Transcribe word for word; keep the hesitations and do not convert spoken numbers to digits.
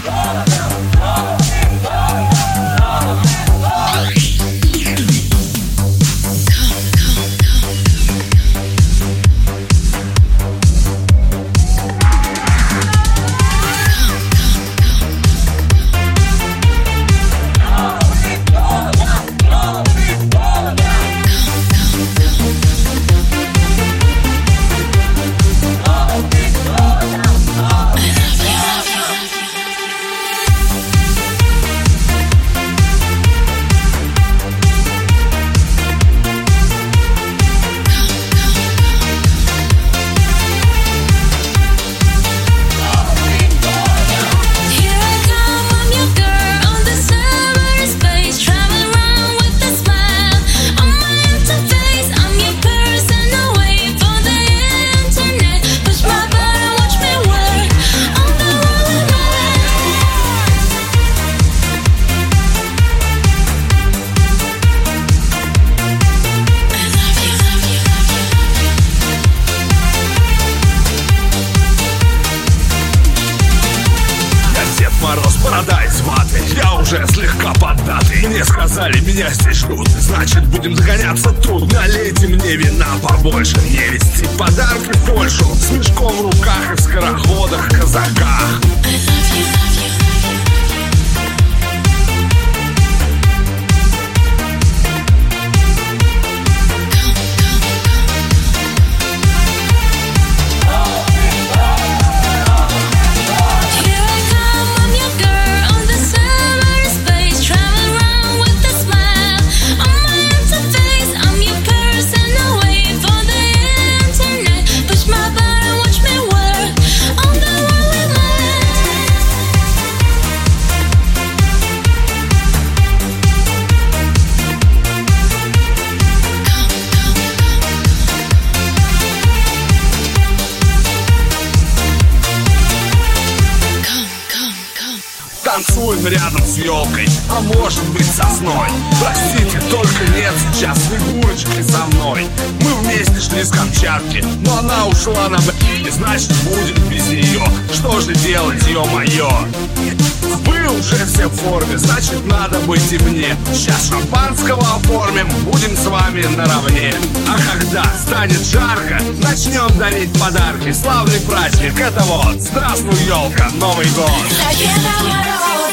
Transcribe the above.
Борода из ваты, я уже слегка поддатый. Мне сказали, меня здесь ждут, значит будем загоняться тут. Налейте мне вина побольше, не везти подарки в Польшу. С мешком в руках и в скороходах, казаках. Танцуем рядом с елкой, а может быть сосной. Простите, только нет сейчас Снегурочки со мной. Мы вместе шли с Камчатки, но она ушла на б***ь, значит будет без нее. Что же делать, ё-моё? Вы уже все в форме, значит надо быть и мне. Сейчас шампанского оформим, будем с вами наравне. А когда станет жарко, начнем дарить подарки. Славный праздник, это вот, здравствуй, елка, Новый год.